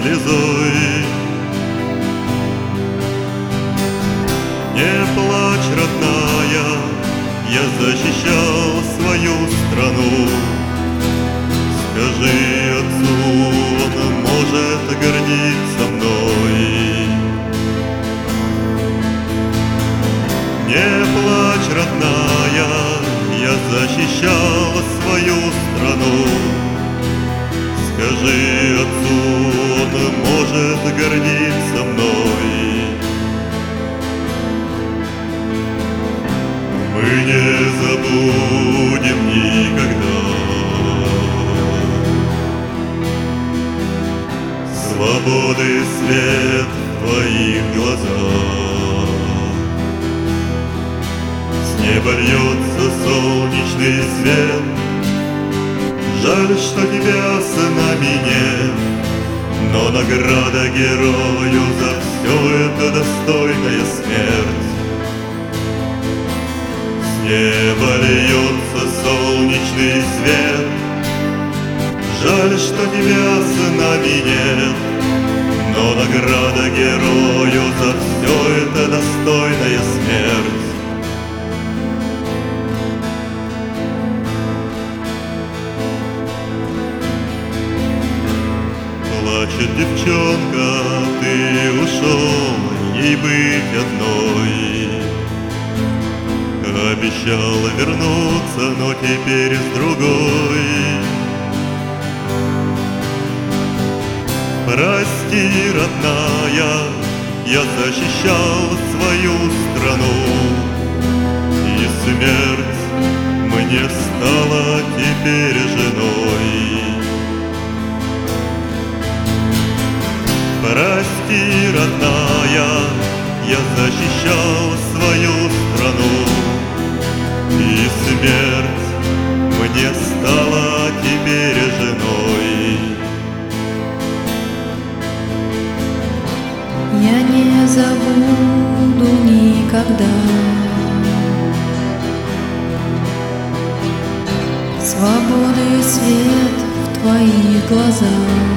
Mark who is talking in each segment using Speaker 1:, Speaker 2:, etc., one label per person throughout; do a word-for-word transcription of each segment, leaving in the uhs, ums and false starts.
Speaker 1: слезой. Не плачь, родная, я защищал свою страну. Скажи отцу, он может гордиться мной. Не плачь, родная, я защищал свою страну. Скажи отцу, он может гордиться мной. Мы не забудем никогда свободы свет в твоих глазах. С неба льется солнечный свет. Жаль, что тебя с нами нет, но награда герою за все это достойная смерть. С неба льется солнечный свет. Жаль, что тебя с нами нет, но награда герою за все это достойная смерть. Плачет девчонка, ты ушел, ей быть одной. Обещал вернуться, но теперь с другой. Прости, родная, я защищал свою страну, и смерть мне стала теперь женой. Прости, родная, я защищал свою страну, и смерть мне стала теперь женой.
Speaker 2: Я не забуду никогда свободы свет в твоих глазах.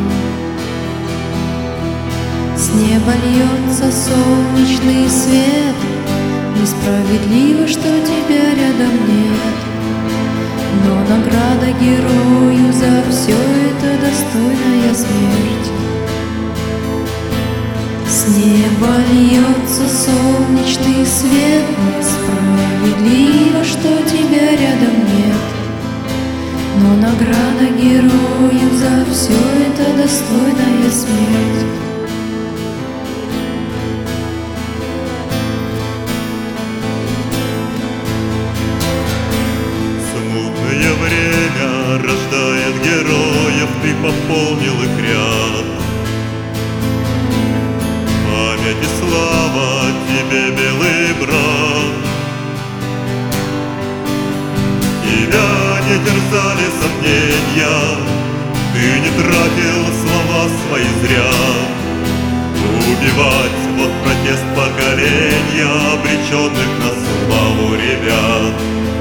Speaker 2: С неба льется солнечный свет. Несправедливо, что тебя рядом нет, но награда герою за все это достойная смерть. С неба льется солнечный свет. Несправедливо, что тебя рядом нет, но награда герою за все это достойная смерть.
Speaker 1: Смутное время рождает героев, ты пополнил их ряд. Память и слава тебе, белый брат. Тебя не терзали сомнения, ты не тратил слова свои зря. Убивать — вот протест поколения, обреченных на славу ребят.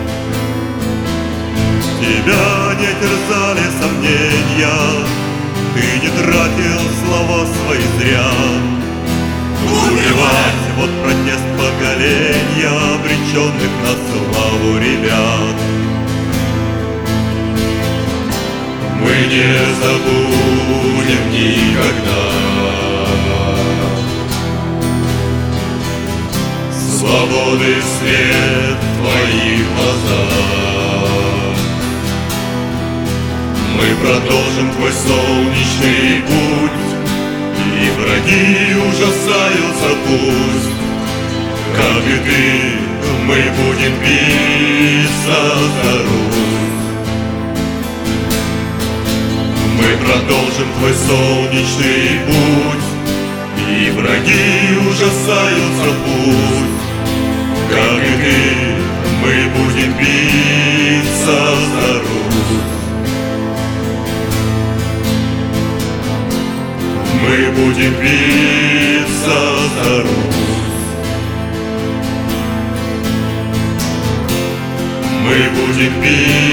Speaker 1: Тебя не терзали сомнения, ты не тратил слова свои зря. Убивать — вот протест поколения, обреченных на славу ребят. Мы не забудем никогда свободы свет в твоих глазах. Мы продолжим твой солнечный путь, и враги ужасаются пусть. Как и ты, мы будем биться за Русь. Мы продолжим твой солнечный путь, и враги ужасаются пусть. Как и ты, мы будем биться за Русь. Мы будем биться за Русь. Мы будем биться